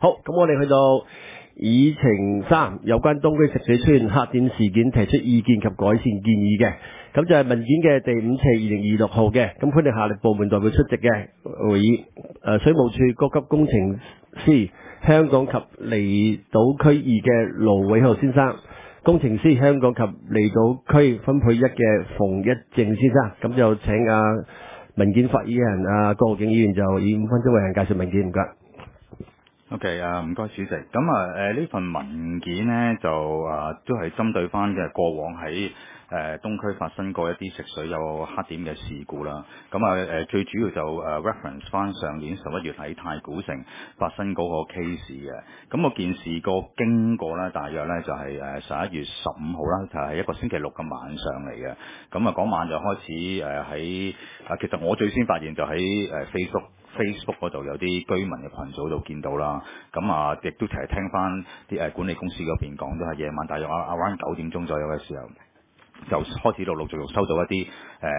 好，咁我哋去到議程3，有關東區食水出現黑點事件提出意見及改善建議嘅，咁就係文件嘅第5期2026號嘅，咁佢哋下列部門代表出席嘅會議，水務署高級工程師香港及離島區2嘅盧偉豪先生，工程師香港及離島區分配1嘅馮一正先生，咁就請文件發言人郭浩景議員就以5分鐘為人介紹文件，唔該。 OK 唔該主席。咁呢份文件呢，就都係針對翻嘅過往喺東區發生過一啲食水有黑點嘅事故啦。咁最主要就reference 翻上年11月喺太古城發生嗰個 case 嘅。咁個件事個經過呢，大約呢就係11月15號啦，就係一個星期六嘅晚上嚟嘅。咁嗰晚就開始喺其實我最先發現就喺Facebook 嗰度有啲居民嘅群組度見到啦，咁亦都其實聽翻啲管理公司嗰邊講，都係夜晚大約around 9點鐘左右嘅時候，就開始陸續收到一啲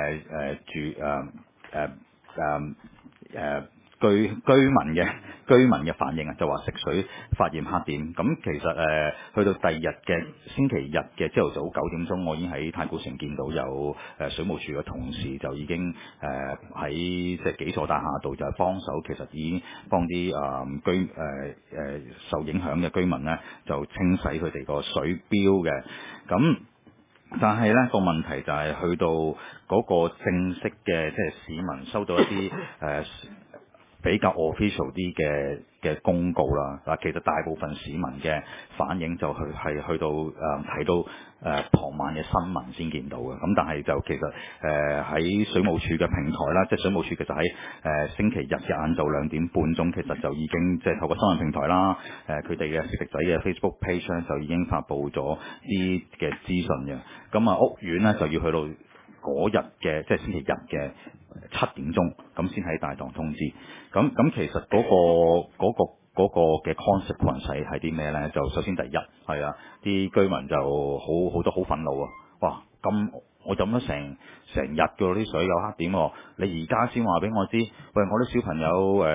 居民嘅反應啊，就話食水發現黑點。咁其實去到第二日嘅星期日嘅朝頭早9點鐘，我已經喺太古城見到有水務署嘅同事就已經喺即係幾座大廈度就係幫手，其實已經幫啲受影響嘅居民咧就清洗佢哋個水標嘅。咁但係咧個問題就係去到嗰個正式嘅即係市民收到一啲比較 official 啲嘅公告啦。其實大部分市民嘅反應就係去到睇到傍晚嘅新聞先見到嘅。咁但係就其實喺水務署嘅平台啦，即係水務署其實喺星期日嘅晏晝2點半鐘，其實就已經即係透過新聞平台啦，佢哋嘅食仔嘅 Facebook page 咧就已經發布咗啲嘅資訊嘅。咁屋苑咧就要去到嗰日嘅即係星期日嘅7點鐘，咁先喺大堂通知。咁其實嗰個嘅 consequence 係啲咩咧？就首先第一係啲居民就好多好憤怒啊！哇，咁我飲咗成日嘅啲水有黑點喎，你而家先話俾我知，喂，我啲小朋友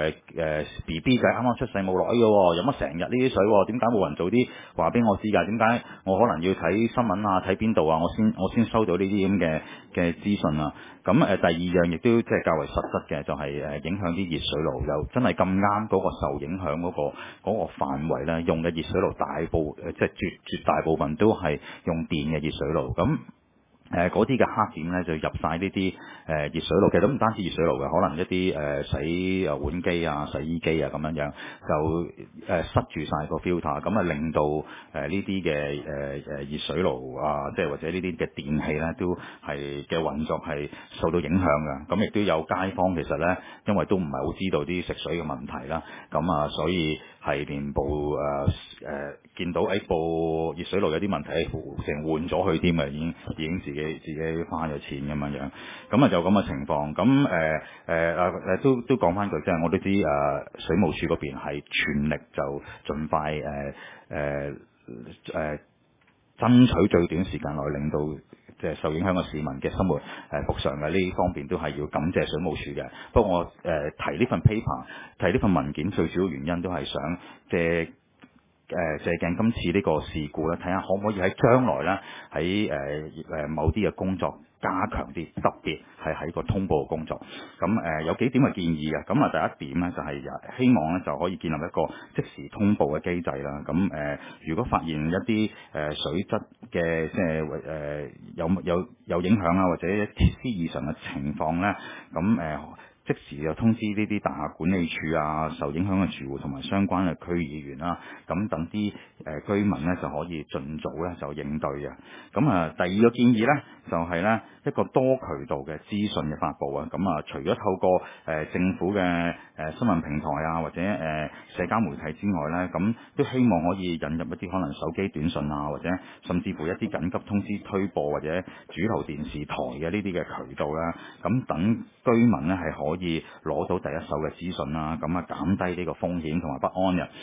BB 仔啱啱出世冇耐嘅喎，飲咗成日呢啲水喎，點解冇人做啲話俾我知㗎？點解我可能要睇新聞啊，睇邊度啊，我先收到呢啲咁嘅資訊啊？咁第二樣亦都即係較為實質嘅，就係影響啲熱水爐，又真係咁啱嗰個受影響嗰個範圍咧，用嘅熱水爐即係絕大部分都係用電嘅熱水爐咁。嗰啲嘅黑點咧就入晒呢啲熱水爐，其實都唔單止熱水爐嘅，可能一啲洗碗機啊、洗衣機啊咁樣就塞住晒個 filter，咁令到呢啲嘅熱水爐啊，即係或者呢啲嘅電器咧都係嘅運作係受到影響嘅。咁亦都有街坊其實咧，因為都唔係好知道啲食水嘅問題啦，咁所以係連見到部熱水爐有啲問題，成換咗佢添嘅，已經自己花咗錢咁樣，咁就咁嘅情況。咁都講翻句，即係我都知水務署嗰邊係全力就盡快爭取最短時間內令到即係受影響嘅市民嘅生活復常嘅呢方面都係要感謝水務署嘅。不過我提呢份 paper 提呢份文件最主要原因都係想借鏡今次呢個事故咧，睇下可唔可以喺將來咧喺某啲嘅工作加強啲，特別係喺個通報嘅工作。咁有幾點嘅建議嘅。咁第一點咧就係希望咧就可以建立一個即時通報嘅機制啦。咁如果發現一啲水質嘅即係有影響啊，或者設施異常嘅情況咧，咁即時就通知呢啲大廈管理處啊、受影響嘅住戶同埋相關嘅區議員啦，咁等啲居民咧就可以盡早咧就應對嘅。咁第二個建議咧就係咧一個多渠道嘅資訊嘅發布啊。咁除咗透過政府嘅新聞平台啊或者社交媒體之外咧，咁都希望可以引入一啲可能手機短信啊，或者甚至乎一啲緊急通知推播或者主流電視台嘅呢啲嘅渠道啦。咁等居民咧係可以攞到第一手嘅資訊啦，咁減低呢個風險同埋不安嘅。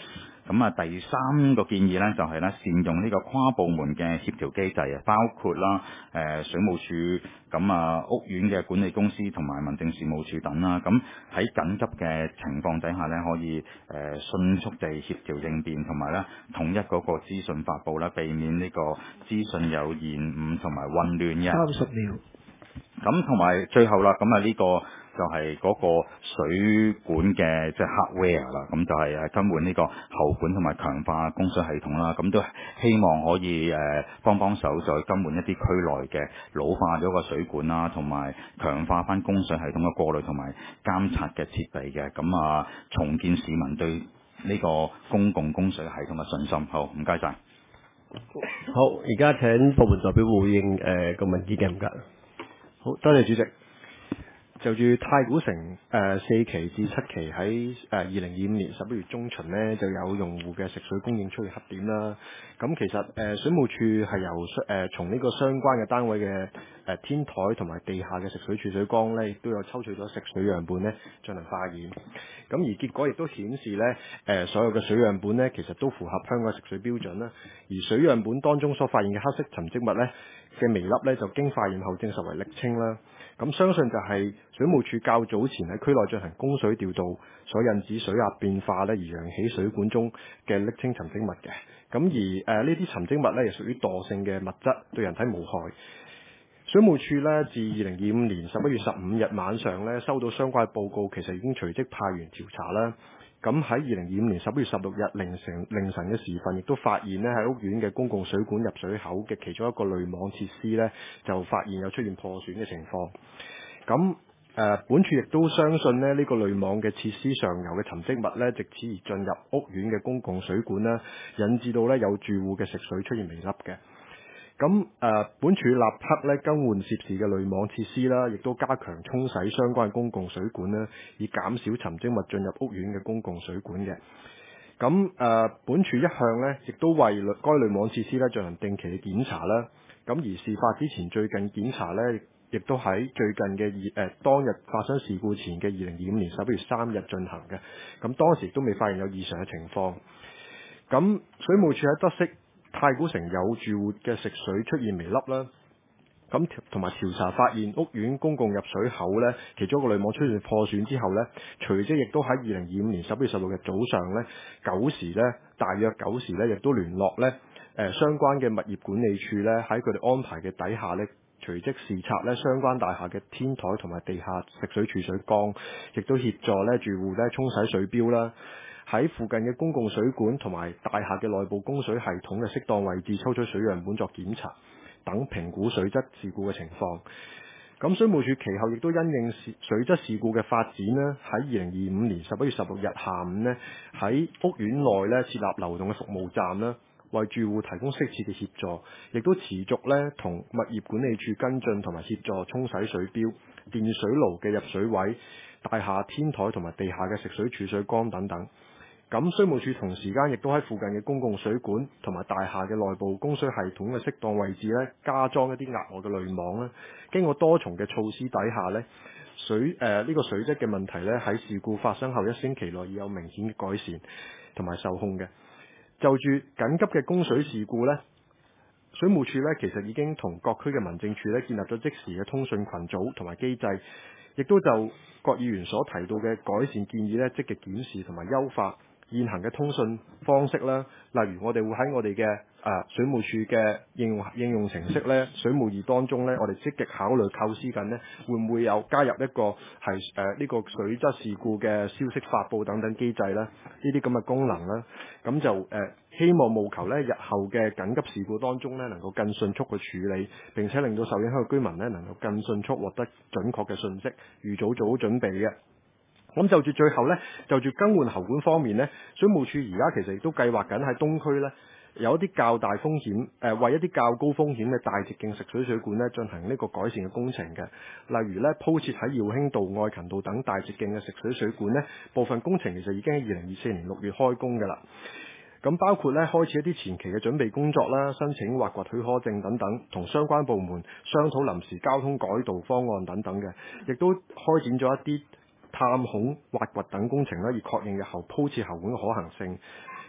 咁啊，第三個建議呢，就係咧善用呢個跨部門嘅協調機制啊，包括啦水務署、咁啊屋苑嘅管理公司同埋民政事務處等啦。咁喺緊急嘅情況底下呢，可以迅速地協調應變，同埋咧統一嗰個資訊發布啦，避免呢個資訊有延誤同埋混亂嘅。 30秒。 咁同埋最後啦，咁啊呢個就係嗰個水管嘅即係 hardware 啦，咁就係更換呢個喉管同埋強化供水系統啦，咁都希望可以幫手再更換一啲區內嘅老化咗個水管啦，同埋強化翻供水系統嘅過濾同埋監察嘅設備嘅，咁啊重建市民對呢個公共供水系統嘅信心。好，唔該晒。 好，而家請部門代表回應個文件嘅，唔該。 好，多謝主席。就住太古城4期至7期喺2025年11月中旬呢，就有用戶嘅食水供應出現黑點啦。咁其實水務處係由從呢個相關嘅單位嘅天台同埋地下嘅食水儲水缸呢，亦都有抽取咗食水樣本呢進行化驗。咁而結果亦都顯示呢，所有嘅水樣本呢，其實都符合香港食水標準啦。而水樣本當中所發現嘅黑色沉積物呢嘅微粒呢，就經化驗後證實為瀝青啦。咁相信就係水務署較早前喺區內進行供水調度所引致水壓變化呢，而揚起水管中嘅瀝青沉積物嘅。咁而呢啲沉積物呢，亦屬於惰性嘅物質，對人體無害。水務署呢，自2025年11月15日晚上呢，收到相關報告，其實已經隨即派員調查啦。咁喺2025年11月16日凌晨嘅時分，亦都發現呢，喺屋苑嘅公共水管入水口嘅其中一個濾網設施呢，就發現有出現破損嘅情況。咁本署亦都相信呢，呢個濾網嘅設施上游嘅沉積物呢，藉此而進入屋苑嘅公共水管啦，引致到呢有住戶嘅食水出現微粒嘅。咁本署立刻咧更換涉事嘅濾網設施啦，亦都加強沖洗相關公共水管啦，以減少沉積物進入屋苑嘅公共水管嘅。咁本署一向咧亦都為該濾網設施咧進行定期嘅檢查啦。咁而事發之前最近檢查咧，亦都喺最近嘅當日發生事故前嘅2025年11月3日進行嘅。咁當時都未發現有異常嘅情況。咁水務署喺得悉太古城有住戶嘅食水出現微粒啦，咁同埋調查發現屋苑公共入水口呢，其中一個濾網出現破損之後呢，隨即亦都喺2025年11月16日早上呢9時呢，大約9時呢，亦都聯絡呢相關嘅物業管理處呢，喺佢哋安排嘅底下呢，隨即視察呢相關大廈嘅天台同埋地下食水儲水缸，亦都協助呢住戶呢沖洗水錶啦。喺附近嘅公共水管同埋大廈嘅內部供水系統嘅適當位置抽取水樣本作檢查，等評估水質事故嘅情況。咁水務署其後亦都因應水質事故嘅發展呢，喺2025年11月16日下午呢，喺屋苑內呢設立流動嘅服務站啦，為住戶提供適切嘅協助，亦都持續呢同物業管理處跟進同埋協助沖洗水錶、電水爐嘅入水位、大廈天台同埋地下嘅食水儲水缸等等。咁水務署同時間亦都喺附近嘅公共水管同埋大廈嘅內部供水系統嘅適當位置咧，加裝一啲額外嘅濾網啦。經過多重嘅措施底下咧，呢個水質嘅問題咧，喺事故發生後1星期內已有明顯嘅改善同埋受控嘅。就住緊急嘅供水事故咧，水務署咧其實已經同各區嘅民政處咧建立咗即時嘅通訊群組同埋機制，亦都就各議員所提到嘅改善建議咧，積極檢視同埋優化現行嘅通訊方式啦，例如我哋會喺我哋嘅水務署嘅應用程式咧，水務2當中咧，我哋積極考慮構思緊呢，會唔會有加入一個係呢個水質事故嘅消息發布等等機制咧？呢啲咁嘅功能啦，咁就希望務求咧日後嘅緊急事故當中咧，能夠更迅速去處理，並且令到受影響嘅居民咧能夠更迅速獲得準確嘅信息，預早做好準備嘅。咁就住最後呢，就住更換喉管方面呢，水務署而家其實亦都計劃緊喺東區呢，有一啲較大風險，為一啲較高風險嘅大直徑食水水管呢進行呢個改善嘅工程嘅。例如呢，鋪設喺耀興道、愛勤道等大直徑嘅食水水管呢，部分工程其實已經喺2024年6月開工㗎啦。咁包括呢，開始一啲前期嘅準備工作啦，申請挖掘許可證等等，同相關部門商討臨時交通改道方案等等嘅，亦都開展咗一啲探孔、挖掘等工程啦，以確認日後鋪設喉管嘅可行性。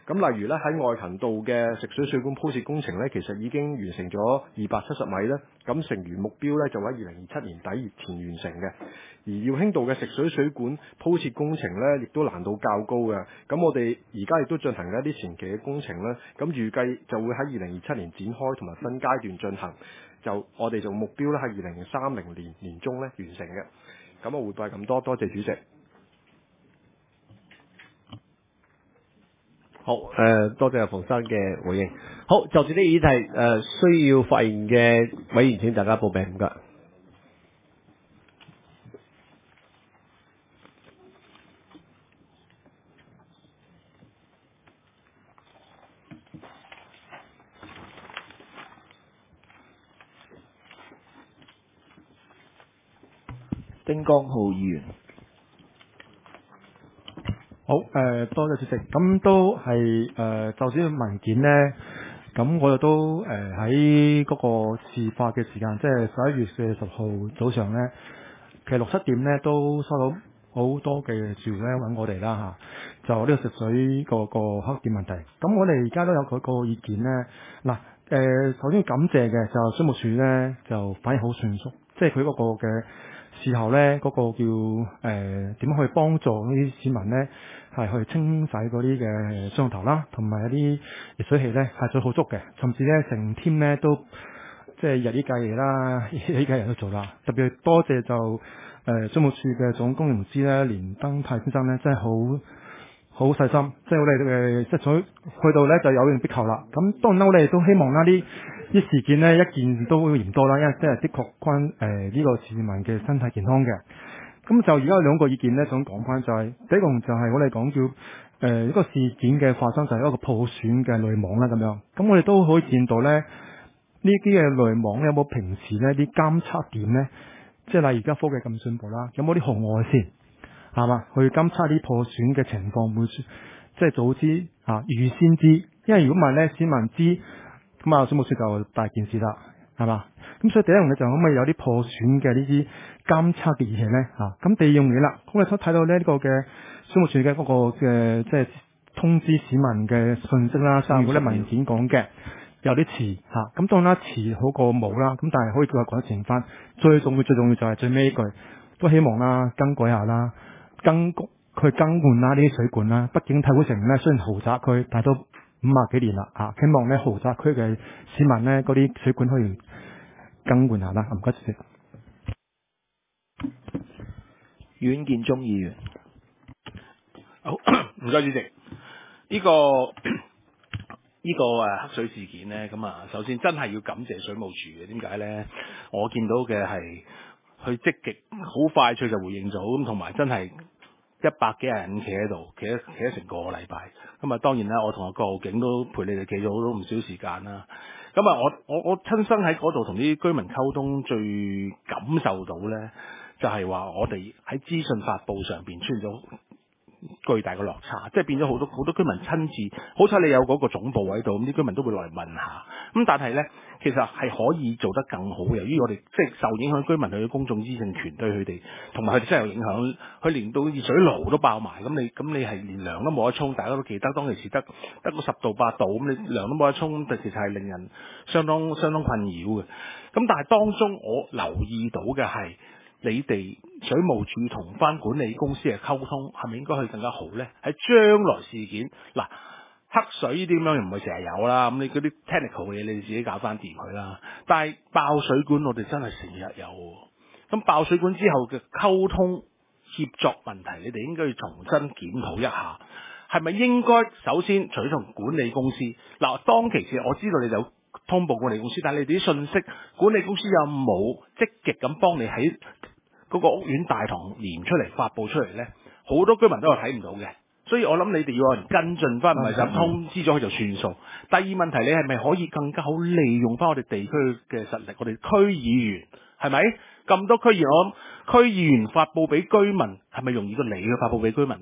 咁例如咧喺愛勤道嘅食水水管鋪設工程咧，其實已經完成咗270米咧，咁成員目標咧就喺2027年底前完成嘅。而耀興道嘅食水水管鋪設工程咧，亦都難度較高嘅。咁我哋而家亦都進行緊一啲前期嘅工程咧，咁預計就會喺2027年展開同埋分階段進行。我哋就目標咧喺2030年年中咧完成嘅。咁我匯報係咁多，多謝主席。 好，多謝馮生嘅回應。好，就住啲議題，需要發言嘅委員請大家報名，唔該。 丁江浩議員。 好，多謝主席。咁都係就算文件呢，咁我哋都喺嗰個事發嘅時間，即係11月40號早上呢，其實6、7點呢都收到好多嘅住戶咧揾我哋啦嚇，就呢個食水個黑點問題。咁我哋而家都有佢個意見呢。嗱，首先要感謝嘅就水務署呢，就反應好迅速，即係佢嗰個嘅事後呢，嗰、個叫點樣去幫助呢啲市民呢，係去清洗嗰啲嘅水龍頭啦，同埋一啲熱水器呢，係做好足嘅，甚至呢成 team 呢都即係日以繼夜啦，夜以繼夜都做啦。特別多謝就水務署嘅總工程師呢，連登泰先生呢，真係好細心，即係我哋即係水去到呢就有應必求啦。咁當然啦，我哋都希望啦啲事件呢，一件都會嫌多啦，因為即係的確關呢個市民嘅身體健康嘅。咁就而家有兩個意見咧，想講翻就係、第一個就係我哋講叫呢個事件嘅發生就係一個破損嘅濾網啦咁樣。咁我哋都可以見到咧，呢啲嘅濾網有冇平時呢啲監測點咧？即係例如而家科技咁進步啦，有冇啲紅外線係嘛？去監測啲破損嘅情況會即係早知預先知，因為如果唔係咧，市民知咁啊，水務署就大件事啦。係嘛？咁所以第一樣嘢就可唔可以有啲破損嘅呢啲監測嘅儀器咧？咁第二樣嘢啦，咁我哋都睇到咧呢個嘅水務署嘅嗰個嘅即係通知市民嘅信息啦，如果咧文件講嘅有啲遲咁當然啦，遲好過冇啦，咁但係可以叫佢改善翻。最重要就係最尾一句，都希望啦更改下啦，更換啦呢啲水管啦。畢竟太古城咧雖然豪宅區，但係都50幾年啦希望咧豪宅區嘅市民咧嗰啲水管可以更換下啦，唔該主席。 阮建中議員。 好，唔該主席。呢個黑水事件呢，咁首先真係要感謝水務署嘅。點解呢？我見到嘅係佢積極好快脆就回應咗，咁同埋真係100幾人企喺度，企咗成個禮拜。咁當然啦，我同阿郭浩景都陪你哋企咗好唔少時間啦。咁我親身喺嗰度同啲居民溝通，最感受到呢，就係話我哋喺資訊發布上邊出現咗巨大嘅落差，即係變咗好多居民親自，好彩你有嗰個總部喺度，咁啲居民都會來問下。咁但係呢，其實係可以做得更好。由於我哋即係受影響居民佢嘅公眾知情權對佢哋，同埋佢哋真係有影響。佢連到熱水爐都爆埋，咁你係連涼都冇得沖。大家都記得當其時得個10度8度，咁你涼都冇得沖，其實係令人相當困擾嘅。咁但係當中我留意到嘅係，你哋水務署同翻管理公司嘅溝通係咪應該可以更加好呢？喺將來事件黑水呢啲咁樣又唔係成日有啦，咁你嗰啲 technical 嘅嘢你哋自己搞翻掂佢啦。但係爆水管我哋真係成日有，咁爆水管之後嘅溝通協作問題，你哋應該要重新檢討一下，係咪應該首先除咗同管理公司當其時我知道你有通報管理公司，但係你哋啲信息管理公司有冇積極咁幫你喺嗰個屋苑大堂連出嚟發佈出嚟呢？好多居民都係睇唔到嘅，所以我諗你哋要有人跟進翻，唔係就咁通知咗佢就算數。第二問題，你係咪可以更加好利用翻我哋地區嘅實力？我哋區議員係咪咁多區議員？我諗區議員發佈俾居民係咪容易過你去發佈俾居民呢？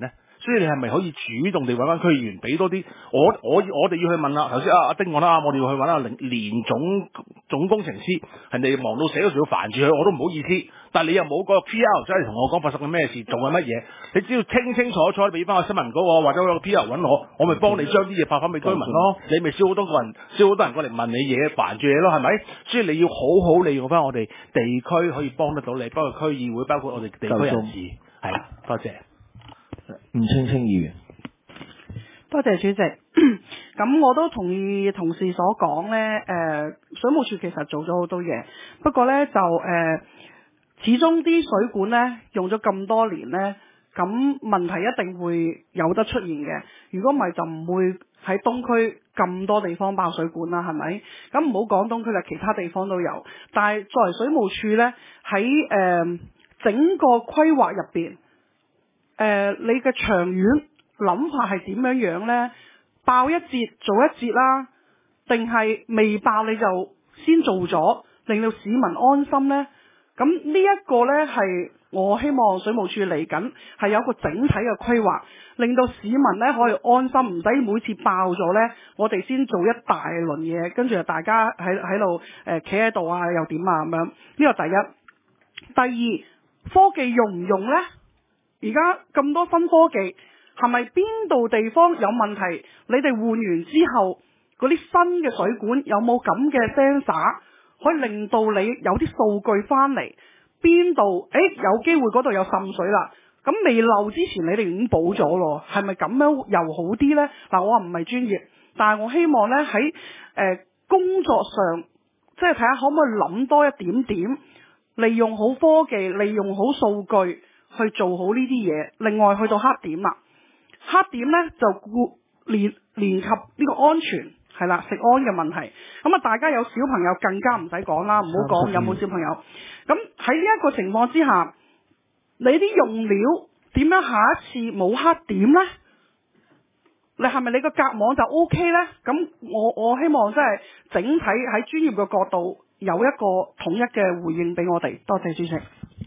所以你係咪可以主動地揾翻區議員，俾多啲？我哋要去問啦。頭先阿丁講啦，我哋要去揾連總工程師，人哋忙到死嗰時要煩住佢，我都唔好意思。但係你又冇個 PR 走嚟同我講發生緊咩事，做緊乜嘢？你只要清清楚楚俾翻個新聞稿我，或者個 PR 揾我咪幫你將啲嘢發翻俾居民咯。你咪少好多人過嚟問你嘢，煩住你咯，係咪？所以你要好好利用翻我哋地區可以幫得到你，包括區議會，包括我哋地區人士。係啦，多謝。 吳青青議員。 多謝主席。咁我都同意同事所講呢，水務署其實做咗好多嘢，不過呢，就始終啲水管呢用咗咁多年呢，咁問題一定會有得出現嘅。如果唔係就唔會喺東區咁多地方爆水管啦，係咪？咁唔好講東區啦，其他地方都有。但係作為水務署呢，喺整個規劃入邊，你嘅長遠諗法係點樣呢？爆一節做一節啦，定係未爆你就先做咗，令到市民安心呢？咁呢一個呢，係我希望水務署嚟緊係有一個整體嘅規劃，令到市民呢可以安心，唔使每次爆咗呢，我哋先做一大輪嘢，跟住大家喺度企喺度啊，又點啊咁樣。呢個第一。第二，科技用唔用呢？而家咁多新科技，係咪邊度地方有問題？你哋換完之後，嗰啲新嘅水管有冇咁嘅 sensor 可以令到你有啲數據翻嚟？邊度有機會嗰度有滲水啦？咁未漏之前，你哋已經補咗咯，係咪咁樣又好啲呢？嗱，我唔係專業，但係我希望呢喺工作上，即係睇下可唔可以諗多一點點，利用好科技，利用好數據去做好呢啲嘢。另外去到黑點啦，黑點呢就連及呢個安全係啦，食安嘅問題。咁啊，大家有小朋友更加唔使講啦，唔好講有冇小朋友。咁喺呢一個情況之下，你啲用料點樣下一次冇黑點呢？你係咪你個隔網就 OK 呢？咁我希望真係整體喺專業嘅角度有一個統一嘅回應俾我哋。多謝主席。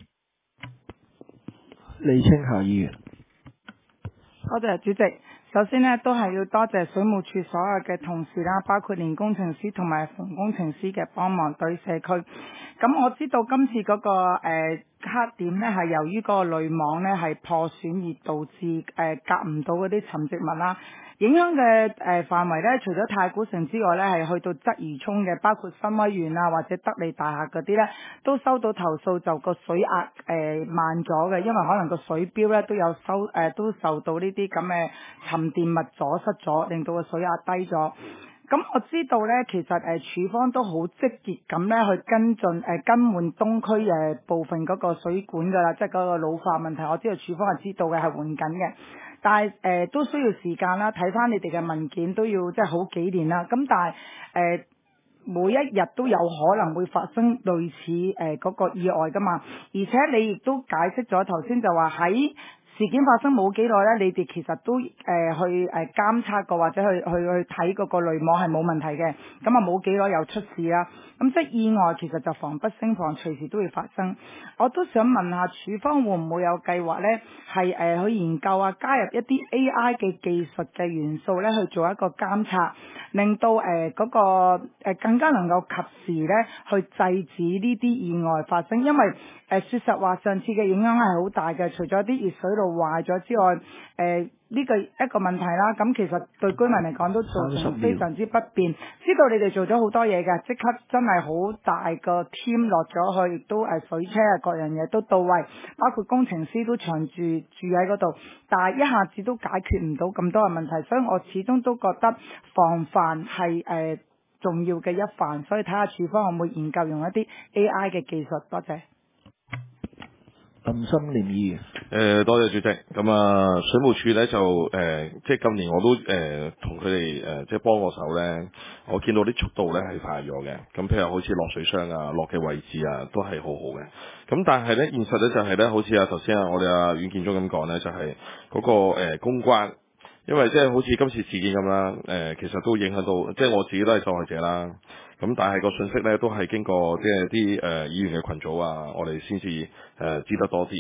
李青霞議員。 多謝主席。首先呢，都係要多謝水務署所有嘅同事啦，包括連工程師同埋馮工程師嘅幫忙對社區。咁我知道今次嗰個黑點呢，係由於個濾網呢係破損而導致隔唔到嗰啲沉積物啦。影響嘅範圍呢，除咗太古城之外呢，係去到鰂魚涌嘅，包括新威園啊或者德利大廈嗰啲呢，都收到投訴，就個水壓慢咗嘅，因為可能個水標呢都受到呢啲咁嘅沉澱物阻塞咗，令到個水壓低咗。咁我知道呢，其實署方都好積極咁呢去跟進更換東區部分嗰個水管噶啦，即係嗰個老化問題，我知道署方係知道嘅，係換緊嘅。但係都需要時間啦，睇翻你哋嘅文件都要即係好幾年啦。咁但係每一日都有可能會發生類似嗰個意外噶嘛。而且你亦都解釋咗頭先就話喺事件發生冇幾耐呢，你哋其實都去監測過或者去睇嗰個濾網係冇問題嘅，咁啊冇幾耐又出事啦。咁即係意外其實就防不勝防，隨時都會發生。我都想問下署方會唔會有計劃呢？係去研究啊，加入一啲 AI 嘅技術嘅元素呢，去做一個監測，令到嗰個更加能夠及時呢去制止呢啲意外發生。因為說實話，上次嘅影響係好大嘅，除咗啲熱水爐壞咗之外，呢個一個問題啦。咁其實對居民嚟講都造成非常之不便。知道你哋做咗好多嘢嘅，即刻真係好大個 team 落咗去，亦都水車啊各樣嘢都到位，包括工程師都長住喺嗰度，但係一下子都解決唔到咁多嘅問題，所以我始終都覺得防範係重要嘅一環，所以睇下署方可唔可以研究用一啲 AI 嘅技術。多謝。 林心廉議員。 多謝主席。咁啊，水務署咧就即係今年我都同佢哋即係幫過手咧，我見到啲速度咧係快咗嘅。咁譬如好似落水箱啊、落嘅位置啊，都係好好嘅。咁但係咧，現實咧就係咧，好似頭先我哋阮建忠咁講咧，就係嗰個公關。因為即係好似今次事件咁啦，其實都影響到，即係我自己都係受害者啦。咁但係個信息咧都係經過即係啲議員嘅群組啊，我哋先至知得多啲。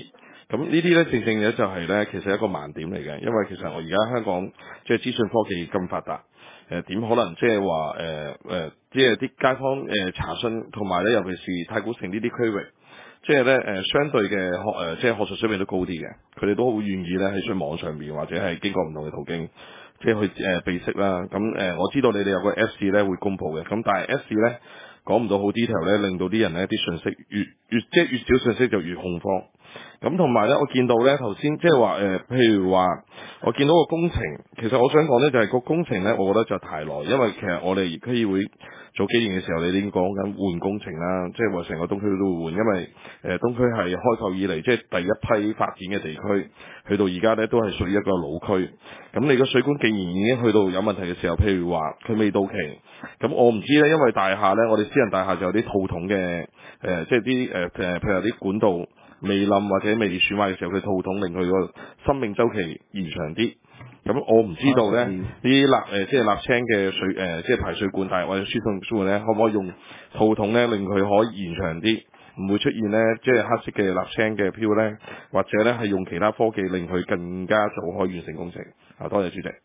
咁呢啲咧正正嘅就係咧，其實一個盲點嚟嘅，因為其實我而家香港即係資訊科技咁發達，點可能即係話即係啲街坊查詢，同埋咧尤其是太古城呢啲區域，即係咧相對嘅即係學術水平都高啲嘅，佢哋都好願意咧喺上網上邊或者係經過唔同嘅途徑，即係去備識啦。咁我知道你哋有個 Apps 咧會公佈嘅，咁但係 Apps 咧講唔到好 detail 咧，令到啲人咧啲信息即係越少信息就越恐慌。咁同埋咧，我見到咧頭先即係話譬如話，我見到個工程，其實我想講咧就係個工程咧，我覺得就太耐，因為其實我哋區議會早幾年嘅時候，你已經講緊換工程啦，即係話成個東區都會換，因為東區係開埠以嚟即係第一批發展嘅地區，去到而家咧都係屬於一個老區。咁你個水管既然已經去到有問題嘅時候，譬如話佢未到期，咁我唔知咧，因為大廈咧，我哋私人大廈就有啲套筒嘅即係啲譬如啲管道未冧或者未損壞嘅時候，佢套筒令佢個生命周期延長啲。咁我唔知道咧，呢啲即係瀝青嘅水即係排水管，但係或者輸送水管咧，可唔可以用套筒咧令佢可以延長啲，唔會出現咧即係黑色嘅瀝青嘅漂咧，或者咧係用其他科技令佢更加早可以完成工程。多謝主席。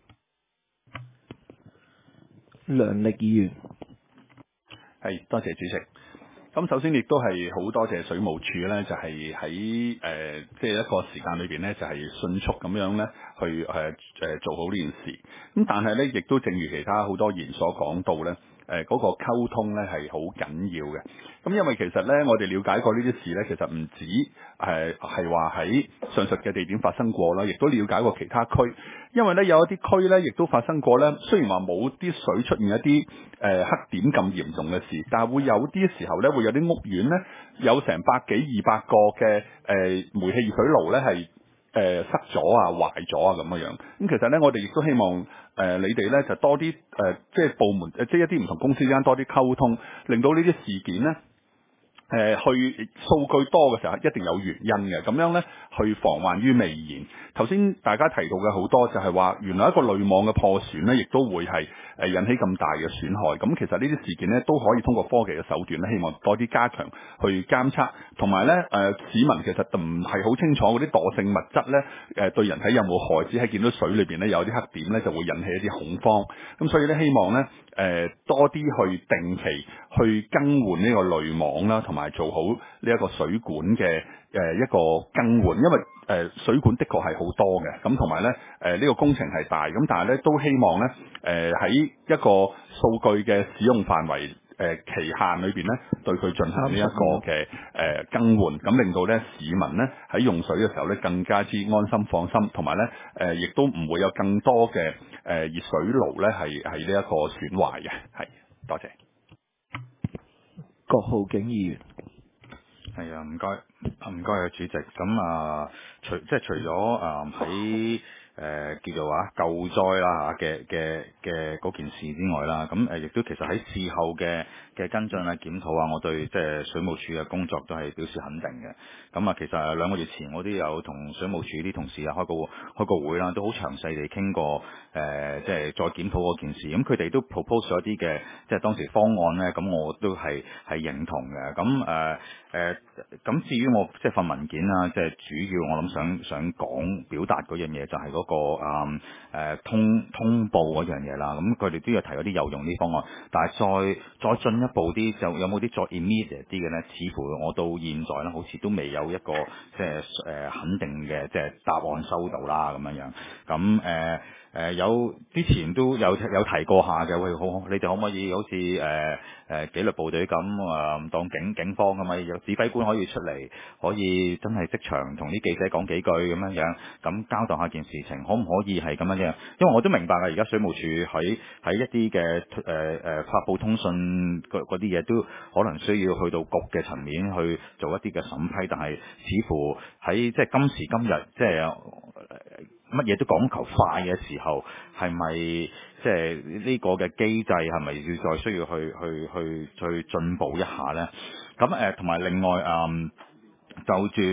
梁力議員， 係多謝主席。咁首先亦都係好多謝水務署咧，就係喺即係一個時間裏邊咧，就係迅速咁樣咧去做好呢件事。咁但係咧，亦都正如其他好多議員所講到咧，嗰個溝通咧係好緊要嘅。咁因為其實咧，我哋了解過呢啲事咧，其實唔止係話喺上述嘅地點發生過啦，亦都了解過其他區。因為咧有一啲區咧，亦都發生過咧，雖然話冇啲水出現一啲黑點咁嚴重嘅事，但係會有啲時候咧，會有啲屋苑咧有成百幾200個嘅煤氣熱水爐咧係塞咗啊、壞咗啊咁樣。咁其實咧，我哋亦都希望你哋咧就多啲即係部門即係一啲唔同公司之間多啲溝通，令到呢啲事件咧。去數據多嘅時候，一定有原因嘅，咁樣呢，去防患於未然。頭先大家提到嘅好多就係話，原來一個濾網嘅破損呢，亦都會係引起咁大嘅損害。咁其實呢啲事件呢，都可以通過科技嘅手段呢，希望多啲加強去監測，同埋呢，市民其實唔係好清楚嗰啲惰性物質呢，對人體有冇害，只係見到水裏邊呢有啲黑點呢，就會引起一啲恐慌。咁所以呢，希望呢，多啲去定期去更換呢個濾網啦，同埋做好呢一個水管嘅一個更換，因為水管的確係好多嘅，咁同埋咧呢個工程係大，咁但係咧都希望咧喺一個數據嘅使用範圍期限裏邊咧，對佢進行呢一個嘅更換，咁令到咧市民咧喺用水嘅時候咧更加之安心放心，同埋咧亦都唔會有更多嘅熱水爐咧係呢一個損壞嘅，係多謝。 郭浩景議員， 係啊，唔該啊，主席。咁除咗喺叫做救災啦嘅嗰件事之外啦，咁亦都其實喺事後嘅跟進啊、檢討啊，我對即係水務署嘅工作都係表示肯定嘅。咁其實2個月前我都有同水務署啲同事啊開個會啦，都好詳細地傾過即係再檢討嗰件事。咁佢哋都 propose 咗一啲嘅即係當時方案咧，咁我都係認同嘅。咁至於我即係份文件啊，即係主要我諗想講表達嗰樣嘢就係嗰個通報嗰樣嘢啦。咁佢哋都有提嗰啲有用啲方案，但係再進一步啲，就有冇啲再 immediate 啲嘅咧？似乎我到現在咧，好似都未有一個即係肯定嘅即係答案收到啦咁樣。咁有之前都有提過下嘅，喂，你哋可唔可以好似紀律部隊咁當警方咁啊？有指揮官可以出嚟，可以真係即場同啲記者講幾句咁樣，咁交代下件事情，可唔可以係咁樣？因為我都明白啊，而家水務署喺一啲嘅發布通訊嗰啲嘢都可能需要去到局嘅層面去做一啲嘅審批，但係似乎喺即係今時今日即係乜嘢都講求快嘅時候，係咪即係呢個嘅機制係咪要再需要去進步一下咧？咁同埋另外就住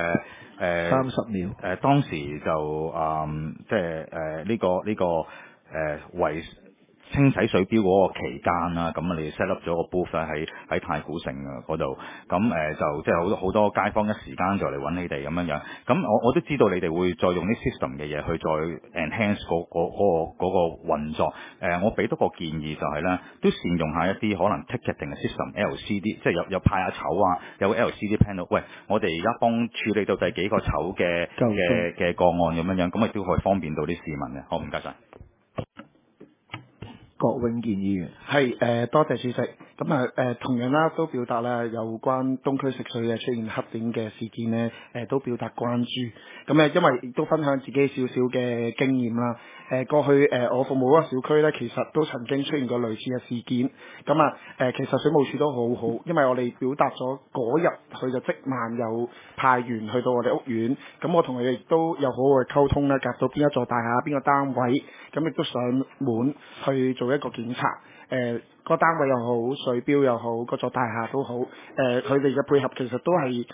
30秒當時就即係呢個清洗水錶嗰個期間啦，咁你 set up 咗個 booth 喺太古城嗰度，咁就即係好多街坊一時間就嚟揾你哋咁樣樣。咁我都知道你哋會再用啲 system 嘅嘢去再 enhance 嗰個運作。我俾多個建議就係咧，都善用下一啲可能 ticketing 嘅 system，LCD 即係有派下籌啊，有個 LCD panel。喂，我哋而家幫處理到第幾個籌嘅個案咁樣樣，咁亦都可以方便到啲市民嘅。好，唔該晒。 郭永健議員係多謝主席。咁同樣啦，都表達啦有關東區食水嘅出現黑點嘅事件呢，都表達關注。咁因為亦都分享自己少少嘅經驗啦。過去我服務嗰個小區呢，其實都曾經出現過類似嘅事件。咁其實水務署都好好，因為我哋表達咗嗰日佢就即晚有派員去到我哋屋苑，咁我同佢哋亦都有好好嘅溝通啦，夾到邊一座大廈邊個單位，咁亦都上門去做一個檢查。個單位又好，水錶又好，嗰座大廈都好，佢哋嘅配合其實都係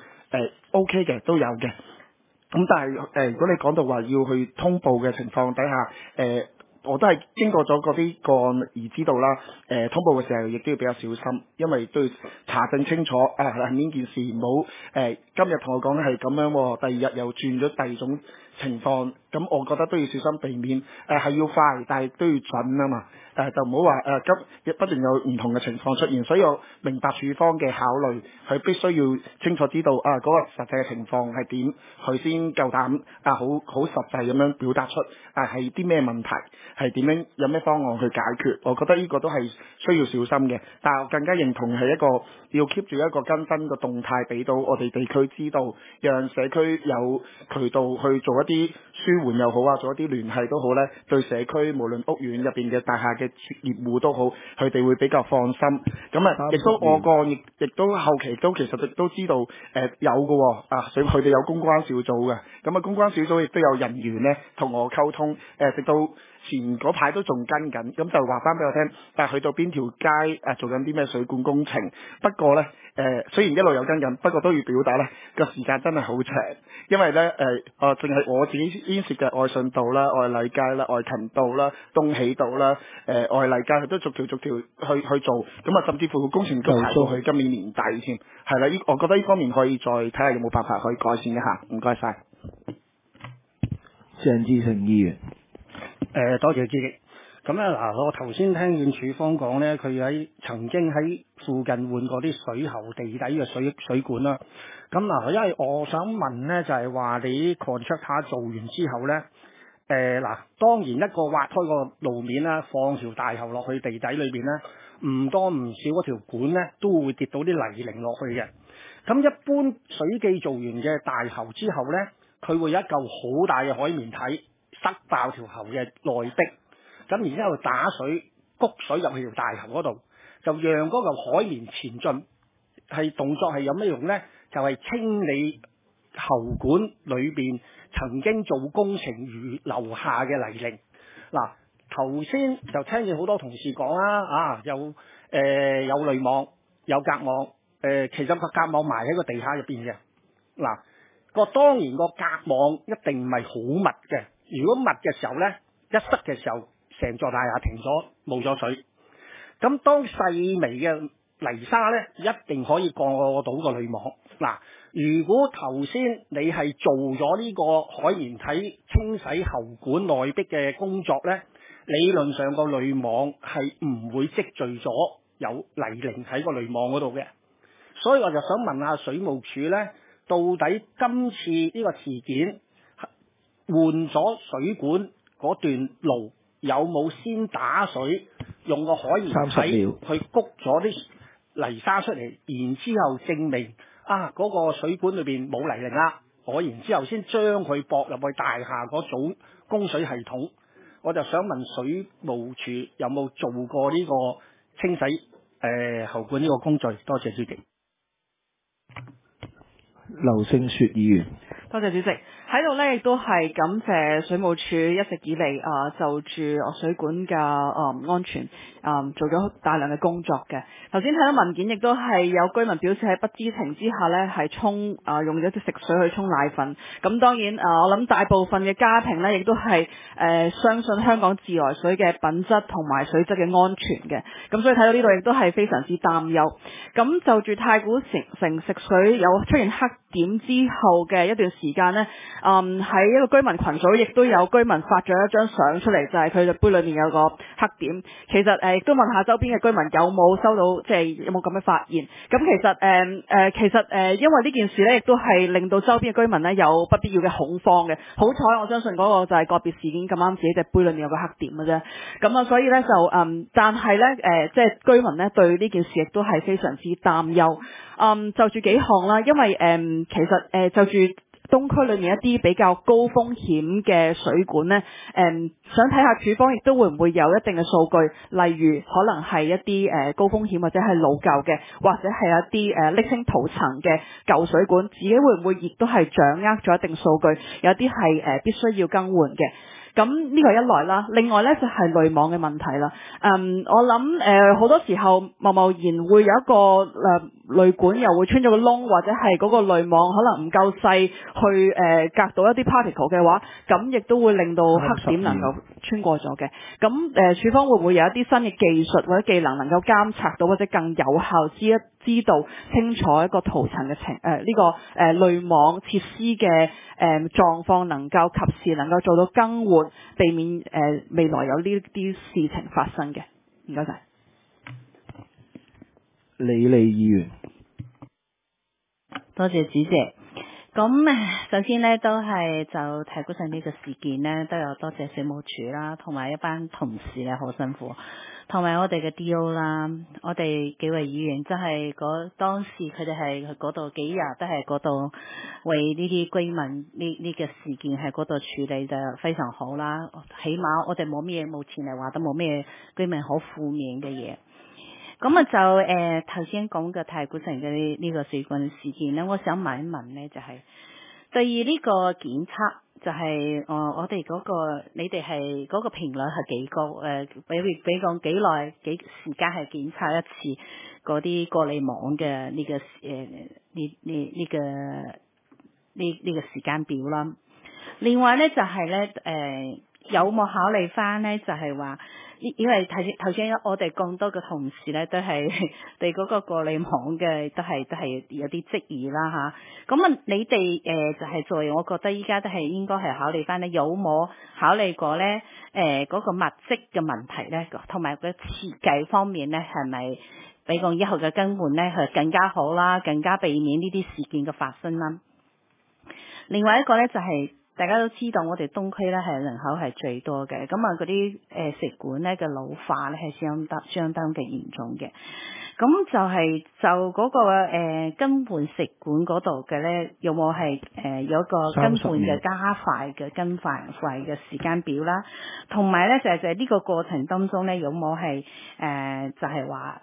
OK 嘅，都有嘅。咁但係如果你講到話要去通報嘅情況底下，我都係經過咗嗰啲個案而知道啦。通報嘅時候亦都要比較小心，因為都要查證清楚係呢件事，唔好今日同我講係咁樣喎，第二日又轉咗第二種情況。咁我覺得都要小心避免，係要快，但係都要準啊嘛。就唔好話急不斷有唔同嘅情況出現，所以我明白處方嘅考慮，佢必須要清楚知道嗰個實際嘅情況係點，佢先夠膽好實際咁樣表達出係啲咩問題，係點樣有咩方案去解決。我覺得呢個都係需要小心嘅，但係我更加認同係一個要 keep 住一個更新嘅動態，俾到我哋地區知道，讓社區有渠道去做一啲舒緩又好做一啲聯繫都好咧，對社區無論屋苑入邊嘅大廈嘅業戶都好，佢哋會比較放心。咁亦都我個亦都後期都其實亦都知道有嘅所以佢哋有公關小組嘅，咁公關小組亦都有人員咧同我溝通，直到前嗰排都仲跟緊，咁就話翻俾我聽，但係去到邊條街做緊啲咩水管工程。不過咧雖然一路有跟緊，不過都要表達咧個時間真係好長，因為咧淨係我自己牽涉嘅愛信道啦、愛麗街啦、愛勤道啦、東喜道啦、愛麗街，佢都逐條去做，咁甚至乎工程都排到去今年年底添。係啦，我覺得呢方面可以再睇下有冇辦法可以改善一下。唔該晒。 鄭志成議員多謝主席。咁咧我頭先聽見署方講咧，佢曾經喺附近換過啲水喉地底嘅水管啦。咁因為我想問咧，就係話你 contractor 做完之後咧，當然一個挖開個路面啦，放條大喉落去地底裏邊咧，唔多唔少嗰條管咧都會跌到啲泥濘落去嘅。咁一般水記做完嘅大喉之後咧，佢會有一嚿好大嘅海綿體塞爆條喉嘅內壁，咁然之後打水谷水入去條大喉嗰度，就讓嗰嚿海綿前進。係動作係有咩用咧？就係清理喉管裏邊曾經做工程餘留下嘅泥濘。頭先就聽見好多同事講啦，有濾網，有隔網，其實個隔網埋喺個地下入邊嘅。當然個隔網一定唔係好密嘅，如果密嘅時候咧，一塞嘅時候，成座大廈停咗冇咗水。咁當細微嘅泥沙咧，一定可以過到個濾網。如果頭先你係做咗呢個海綿體清洗喉管內壁嘅工作咧，理論上個濾網係唔會積聚咗有泥濘喺個濾網嗰度嘅。所以我就想問下水務署咧，到底今次呢個事件換咗水管嗰段路有冇先打水，用個海綿體去谷咗啲泥沙出嚟，然之後證明嗰個水管裏邊冇泥濘啦，我然之後先將佢駁入去大廈嗰種供水系統。我就想問水務署有冇做過呢個清洗喉管呢個工序？多謝主席。 劉聖雪議員。 多謝主席，喺度呢亦都係感謝水務署一直以嚟就住水管嘅安全做咗大量嘅工作嘅。頭先睇到文件，亦都係有居民表示喺不知情之下呢係用咗啲食水去沖奶粉。咁當然我諗大部分嘅家庭呢亦都係相信香港自來水嘅品質同埋水質嘅安全嘅。咁所以睇到呢度亦都係非常之擔憂。咁就住太古城食水有出現黑點之後嘅一段時間呢，喺一個居民群組亦都有居民發咗一張相出嚟，就係佢嘅杯裏面有個黑點。其實亦都問下周邊嘅居民有冇收到，即係有冇咁嘅發現。咁其實因為呢件事呢，亦都係令到周邊嘅居民呢有不必要嘅恐慌嘅。好彩我相信嗰個就係個別事件，咁啱自己隻杯裏面有個黑點嘅啫。咁所以呢，但係呢，即係居民呢對呢件事亦都係非常之擔憂。就住幾項啦，因為其實就住東區裏面一啲比較高風險嘅水管呢，想睇下署方亦都會唔會有一定嘅數據，例如可能係一啲高風險或者係老舊嘅，或者係一啲瀝青塗層嘅舊水管，自己會唔會亦都係掌握咗一定數據，有啲係必須要更換嘅。咁呢個一來啦，另外呢就係濾網嘅問題啦。我諗好多時候貿然會有一個濾管又會穿咗個窿，或者係嗰個濾網可能唔夠細去隔到一啲 particle 嘅話，咁亦都會令到黑點能夠穿過咗嘅。咁署方會唔會有一啲新嘅技術或者技能夠監察到，或者更有效知道清楚一個塗層嘅呢個濾網設施嘅狀況，能夠及時能夠做到更換，避免未來有呢啲事情發生嘅。唔該晒。 李麗議員。 多謝主席。咁首先呢，都係就太古城呢個事件呢，都有多謝水務署啦，同埋一班同事咧好辛苦，同埋我哋嘅 D.O. 啦，我哋幾位議員真係當時佢哋係嗰度幾日都係嗰度為呢啲居民呢個事件喺嗰度處理就非常好啦，起碼我哋冇前嚟話都冇咩居民好負面嘅嘢。咁就頭先講嘅太古城嘅呢個水管事件咧，我想問一問呢，就係對於呢個檢測，就係我哋你哋係嗰個頻率係幾高？比講幾耐幾時間係檢測一次嗰啲過濾網嘅呢個呢個時間表啦。另外咧就係咧有冇考慮翻咧？就係話，因為頭先我哋咁多嘅同事咧，都係對嗰個過濾網嘅都係有啲質疑啦吓。咁你哋就係作為，我覺得依家都係應該係考慮翻咧，有冇考慮過咧？嗰個物質嘅問題咧，同埋個設計方面咧，係咪比講以後嘅更換咧係更加好啦，更加避免呢啲事件嘅發生啦？另外一個咧就係。大家都知道我哋東區咧係人口係最多嘅，咁嗰啲食管咧嘅老化咧係相當嘅嚴重嘅。咁就嗰個更換食管嗰度嘅咧，有冇係有個更換嘅加快嘅更換嘅時間表啦？同埋咧就係呢個過程當中咧，有冇係就係話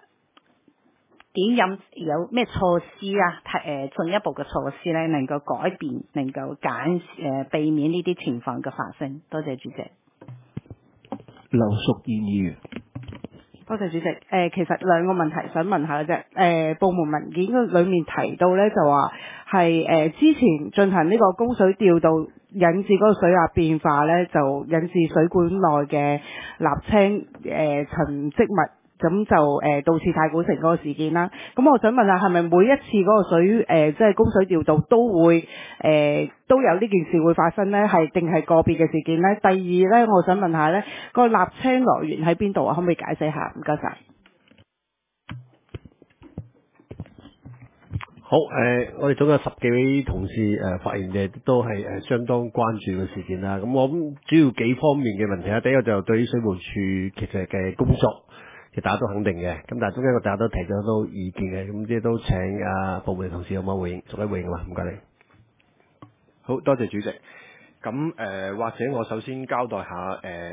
有咩措施啊？進一步嘅措施咧，能夠改變，能夠避免呢啲情況嘅發生。多謝主席。 劉淑儀議員。 多謝主席。其實兩個問題想問下嘅啫。部門文件裏面提到咧，就話係之前進行呢個供水調度，引致嗰個水壓變化咧，就引致水管內嘅瀝青沉積物。咁就導致太古城嗰個事件啦。咁我想問下，係咪每一次嗰個水即係供水調度都會都有呢件事會發生呢？係定係個別嘅事件呢？第二呢，我想問下呢個瀝青來源喺邊度啊？可唔可以解釋下？唔該晒。 好，我哋總有10幾位同事發言嘅，都係相當關注嘅事件啦。咁我諗主要幾方面嘅問題啦。第一個就對於水務署其實嘅工作。大家都肯定嘅，咁但係中間大家都提咗好多意見嘅，咁即係都請部門嘅同事有冇回應，逐一回應啊嘛，唔該你。 好多謝主席。咁或者我首先交代下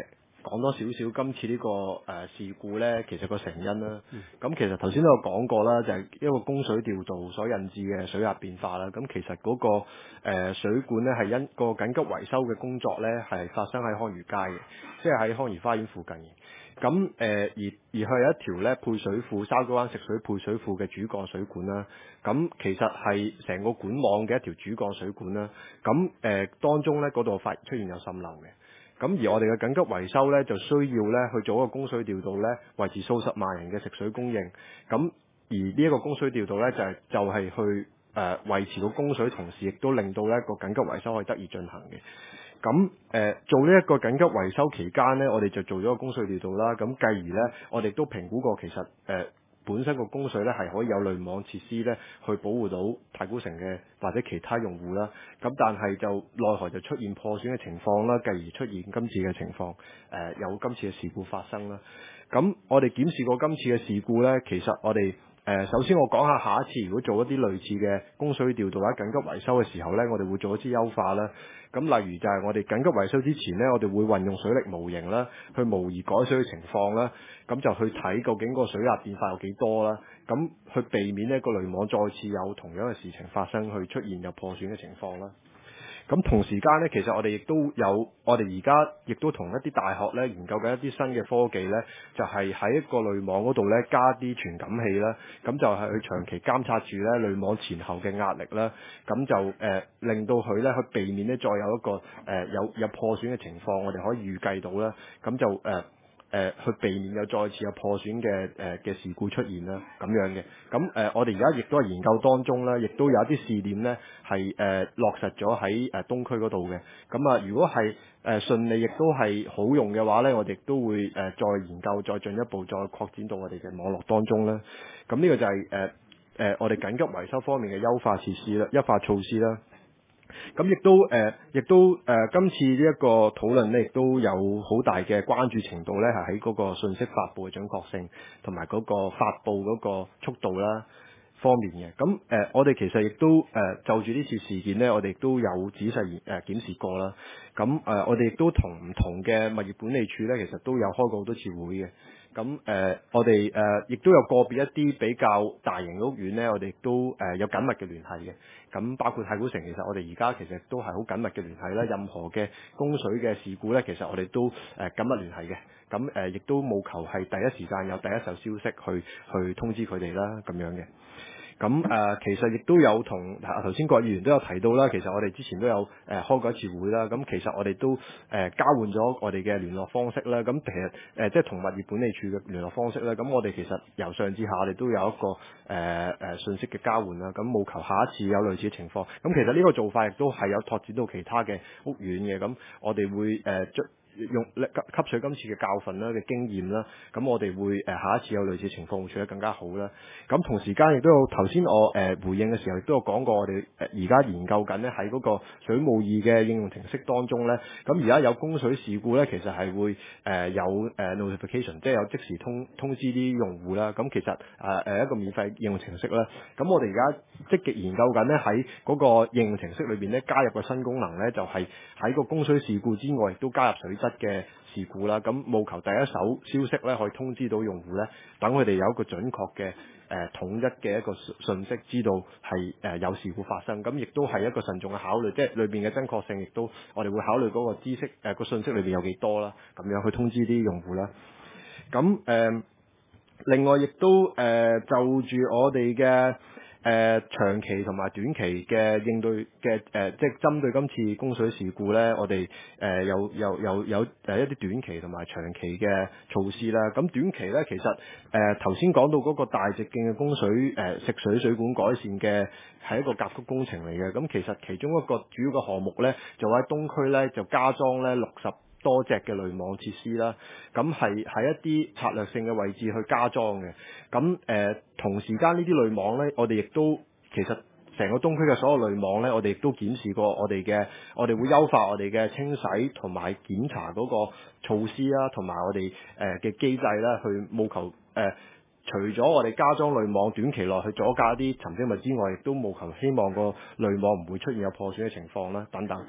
講多少少今次呢個事故呢，其實個成因啦。咁其實頭先都有講過啦，就係一個供水調度所引致嘅水壓變化啦。咁其實嗰個水管呢，係因個緊急維修嘅工作呢，係發生喺康怡街嘅，即係喺康怡花園附近嘅。咁而佢有一條咧配水庫筲箕灣食水配水庫嘅主幹水管啦，咁其實係成個管網嘅一條主幹水管啦，咁當中咧嗰度出現有滲漏嘅，咁而我哋嘅緊急維修咧就需要咧去做一個供水調度咧，維持數十萬人嘅食水供應，咁而呢一個供水調度咧就係去維持個供水，同時亦都令到咧個緊急維修可以得以進行嘅。咁做呢一個緊急維修期間呢，我哋就做咗個供水調度啦。咁繼而呢，我哋都評估過其實本身個供水呢係可以有濾網設施呢去保護到太古城嘅或者其他用戶啦。咁但係就奈何就出現破損嘅情況啦，繼而出現今次嘅情況，有今次嘅事故發生啦。咁我哋檢視過今次嘅事故呢，其實我哋首先我講下一次如果做一啲類似嘅供水調度或者緊急維修嘅時候呢，我哋會做一啲優化啦。咁例如就係我哋緊急維修之前呢，我哋會運用水力模型啦，去模擬改水嘅情況啦，咁就去睇究竟個水壓變化有幾多啦，咁去避免呢個濾網再次有同樣嘅事情發生，去出現有破損嘅情況啦。咁同時間呢，其實我哋亦都有，我哋而家亦都同一啲大學呢研究緊一啲新嘅科技呢，就係喺一個濾網嗰度呢加啲傳感器啦，咁就係去長期監察住呢濾網前後嘅壓力啦，咁就令到佢呢去避免呢再有一個有破損嘅情況，我哋可以預計到啦，咁就去避免有再次有破損嘅事故出現啦，咁樣嘅。咁我哋而家亦都係研究當中啦，亦都有一啲試點呢係落實咗喺東區嗰度嘅。咁啊，如果係順利，亦都係好用嘅話呢，我哋亦都會再研究，再進一步再擴展到我哋嘅網絡當中啦。咁呢個就係我哋緊急維修方面嘅優化設施啦，優化措施啦。咁亦都今次呢一個討論呢，亦都有好大嘅關注程度呢，係喺嗰個信息發布嘅準確性同埋嗰個發布嗰個速度啦方面嘅。咁我哋其實亦都就住呢次事件呢，我哋亦都有仔細檢視過啦。咁我哋亦都同唔同嘅物業管理處呢，其實都有開過好多次會嘅。咁我哋亦都有個別一啲比較大型屋苑呢，我哋亦都有緊密嘅聯繫嘅。咁包括太古城，其實我哋而家其實都係好緊密嘅聯繫啦。任何嘅供水嘅事故呢，其實我哋都緊密聯繫嘅。咁亦都務求係第一時間有第一手消息去通知佢哋啦，咁樣嘅。咁其實亦都有同頭先各位議員都有提到啦，其實我哋之前都有開過一次會啦。咁其實我哋都交換咗我哋嘅聯絡方式啦。咁其實即係同物業管理處嘅聯絡方式啦。咁我哋其實由上至下，我哋都有一個信息嘅交換啦。咁務求下一次有類似嘅情況。咁其實呢個做法亦都係有拓展到其他嘅屋苑嘅。咁我哋會用吸取今次嘅教訓啦、嘅經驗啦，咁我哋會下一次有類似情況會處理得更加好啦。咁同時間亦都有頭先我回應嘅時候，亦都有講過我哋而家研究緊呢喺嗰個水務易嘅應用程式當中呢。咁而家有供水事故呢，其實係會有notification， 即係有即時通知啲用戶啦。咁其實一個免費應用程式啦。咁我哋而家積極研究緊呢，喺嗰個應用程式裏邊呢，加入個新功能呢，就係喺個供水事故之外，亦都加入水質嘅事故啦，咁務求第一手消息咧，可以通知到用戶咧，等佢哋有一個準確嘅統一嘅一個信息，知道係有事故發生。咁亦都係一個慎重嘅考慮，即係裏邊嘅真確性，亦都我哋會考慮嗰個知識個信息裏邊有幾多啦，咁樣去通知啲用戶啦。咁另外亦都就住我哋嘅長期同埋短期嘅應對嘅即係針對今次供水事故咧，我哋有一啲短期同埋長期嘅措施啦。咁短期咧，其實頭先講到嗰個大直徑嘅供水食水水管改善嘅係一個夾谷工程嚟嘅。咁其實其中一個主要嘅項目咧，就喺東區咧就加裝咧60多隻嘅濾網設施啦，咁係喺一啲策略性嘅位置去加裝嘅。咁同時間呢啲濾網呢，我哋亦都其實成個東區嘅所有濾網呢，我哋亦都檢視過我哋會優化我哋嘅清洗同埋檢查嗰個措施啦，同埋我哋嘅機制啦，去務求除咗我哋加裝濾網短期內去阻隔一啲沉積物之外，亦都務求希望個濾網唔會出現有破損嘅情況啦，等等。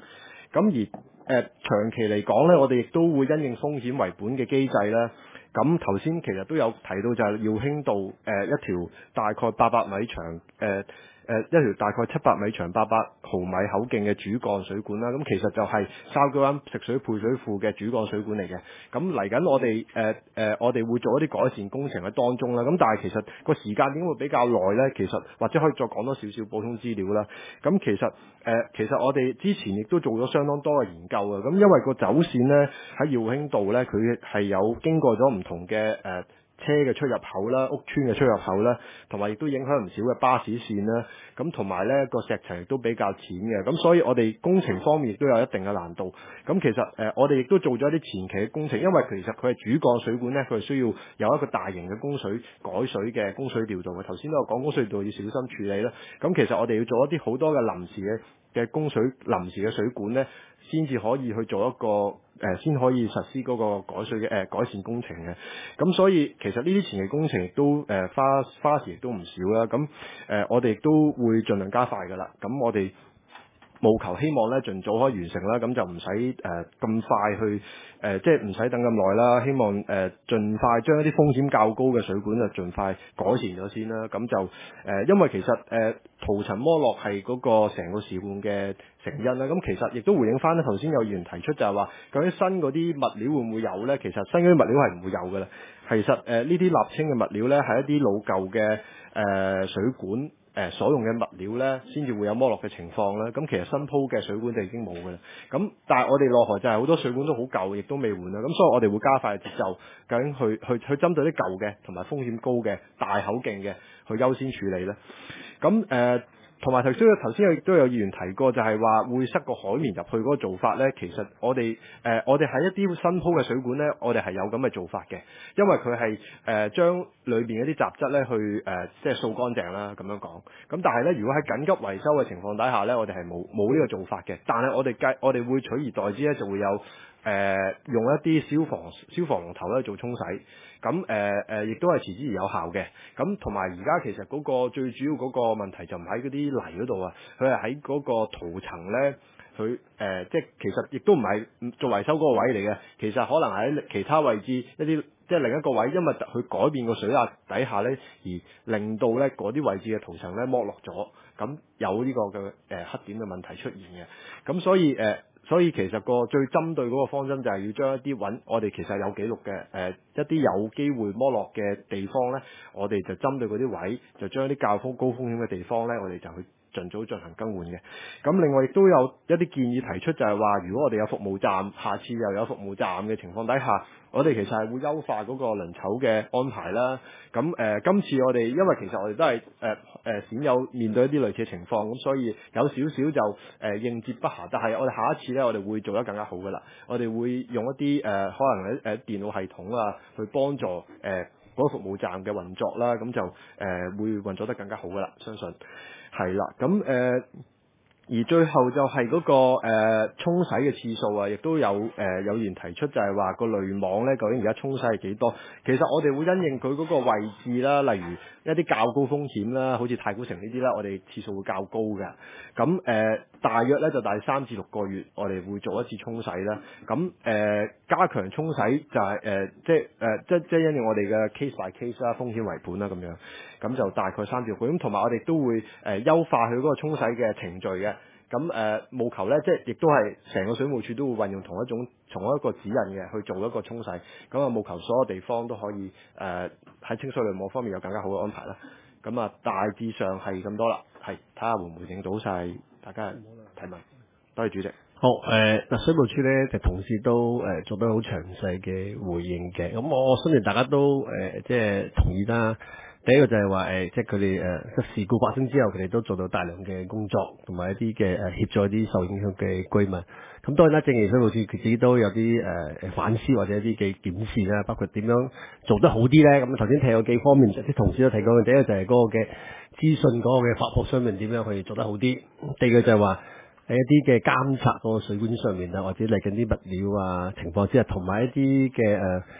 咁而長期嚟講咧，我哋亦都會因應風險為本嘅機制咧。咁頭先其實都有提到就係耀興道一條大概800米長一條大概700米長800毫米口徑嘅主幹水管啦。咁其實就係筲箕灣食水配水庫嘅主幹水管嚟嘅。咁嚟緊我哋會做一啲改善工程喺當中啦。咁但係其實個時間點會比較耐咧。其實或者可以再講多少少補充資料啦。咁其實我哋之前亦都做咗相當多嘅研究嘅。咁因為個走線咧喺耀興道咧，佢係有經過咗唔同嘅車嘅出入口啦、屋邨嘅出入口啦，同埋亦都影響唔少嘅巴士線啦。咁同埋咧個石層亦都比較淺嘅，咁所以我哋工程方面亦都有一定嘅難度。咁其實我哋亦都做咗一啲前期嘅工程，因為其實佢係主幹水管咧，佢係需要有一個大型嘅供水改水嘅供水調度嘅。頭先都有講供水調度要小心處理啦。咁其實我哋要做一啲好多嘅臨時嘅供水臨時嘅水管咧，先至可以去做一個先可以實施嗰個改水嘅改善工程嘅。咁所以其實呢啲前期工程亦都花時亦都唔少啦。咁我哋亦都會盡量加快㗎啦。咁我哋務求希望咧盡早可以完成啦，咁就唔使咁快去即係唔使等咁耐啦。希望盡快將一啲風險較高嘅水管就盡快改善咗先啦。咁就因為其實塗層剝落係嗰個成個事故嘅成因啦。咁其實亦都回應翻咧，頭先有議員提出就係話，究竟新嗰啲物料會唔會有咧？其實新嗰啲物料係唔會有嘅啦。其實呢啲瀝青嘅物料咧係一啲老舊嘅水管。所用嘅物料咧，先至會有剝落嘅情況啦。咁其實新鋪嘅水管就已經冇嘅啦。咁但係我哋落河就係好多水管都好舊，亦都未換啦。咁所以我哋會加快節奏，究竟去針對啲舊嘅同埋風險高嘅大口徑嘅去優先處理咧。咁同埋頭先亦都有議員提過，就係話會塞個海綿入去嗰個做法咧。其實我哋喺一啲新鋪嘅水管咧，我哋係有咁嘅做法嘅，因為佢係將裏邊一啲雜質咧去即係掃乾淨啦咁樣講。咁但係咧，如果喺緊急維修嘅情況底下咧，我哋係冇呢個做法嘅。但係我哋會取而代之咧，就會有用一啲消防龍頭咧做沖洗。咁亦都係持之而有效嘅。咁同埋而家其實嗰個最主要嗰個問題就唔喺嗰啲泥嗰度啊，佢係喺嗰個塗層咧，佢即係其實亦都唔係做維修嗰個位嚟嘅，其實可能喺其他位置一啲即係另一個位，因為佢改變個水壓底下咧，而令到咧嗰啲位置嘅塗層咧剝落咗，咁有呢個嘅黑點嘅問題出現嘅。咁所以其實個最針對嗰個方針就係要將一啲我哋其實有記錄嘅一啲有機會剝落嘅地方咧，我哋就針對嗰啲位，就將一啲較高風險嘅地方咧，我哋就去盡早進行更換嘅。咁另外亦都有一啲建議提出，就係話如果我哋有服務站，下次又有服務站嘅情況底下，我哋其實係會優化嗰個輪籌嘅安排啦。咁今次我哋因為其實我哋都係鮮有面對一啲類似嘅情況，咁所以有少少就應接不暇。但係我哋下一次咧，我哋會做得更加好噶啦。我哋會用一啲可能喺電腦系統啊，去幫助嗰個服務站嘅運作啦。咁就會運作得更加好噶啦，相信係啦。咁而最後就係嗰個沖洗嘅次數啊，亦都有議員提出就係話個濾網咧，究竟而家沖洗係幾多？其實我哋會因應佢嗰個位置啦，例如一啲較高風險啦，好似太古城呢啲啦，我哋次數會較高嘅。咁大約咧就大3至6個月，我哋會做一次沖洗啦。咁加強沖洗就係即係因應我哋嘅 case by case 啦，風險為本啦咁樣。咁就大概3至6個月。咁同埋我哋都會優化佢嗰個沖洗嘅程序嘅。咁務求咧，即係亦都係成個水務署都會運用同一個指引嘅去做一個沖洗。咁啊，務求所有地方都可以喺清水濾網方面有更加好嘅安排啦。咁啊，大致上係咁多啦。係睇下會唔會應到晒大家提問。多謝主席。 好水務署咧就同事都做得好詳細嘅回應嘅。咁我相信大家都即係同意啦。第一個就係話即係佢哋事故發生之後，佢哋都做到大量嘅工作，同埋一啲嘅協助一啲受影響嘅居民。咁當然啦，正如水務署佢自己都有啲反思或者一啲嘅檢視啦，包括點樣做得好啲咧。咁頭先提過幾方面，啲同事都提過。第一個就係嗰個嘅資訊嗰個嘅發佈上面點樣去做得好啲。第二個就係話一啲嘅監察嗰個水管上面啊，或者嚟緊啲物料啊情況之下，同埋一啲嘅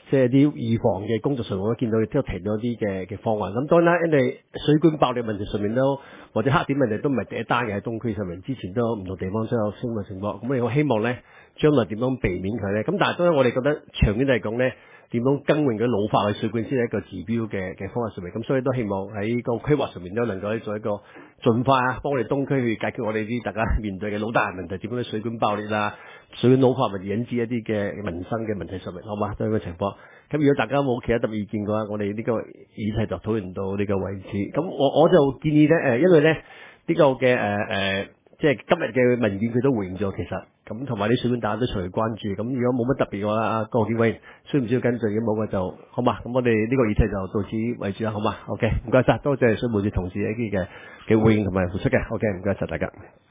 即係啲預防嘅工作上，我都見到都提咗啲嘅方案。咁當然啦，因為水管爆裂問題上面都或者黑點問題都唔係第一單嘅喺東區上面，之前都唔同地方都有相關情況。咁我希望咧，將來點樣避免佢咧？咁但係當然我哋覺得長遠嚟講咧，點樣更換佢老化嘅水管先係一個指標嘅方法上面。咁所以都希望喺個規劃上面都能夠做一個盡快啊，幫我哋東區去解決我哋啲大家面對嘅老大難問題，點樣啲水管爆裂啊，水管老化或者引致一啲嘅民生嘅問題上面，好嘛？都係咁嘅情況。咁如果大家冇其他特別意見嘅話，我哋呢個議題就討論到呢個位置。咁我就建議咧，因為咧呢個嘅即係今日嘅文件佢都回應咗，其實咁同埋啲水管大家都隨嚟關注。咁如果冇乜特別嘅話，阿郭建偉需唔需要跟進？如果冇嘅就好嘛。咁我哋呢個議題就到此為止啦，好嘛？OK，唔該晒，多謝水務署同事一啲嘅回應同埋付出嘅。OK，唔該晒大家。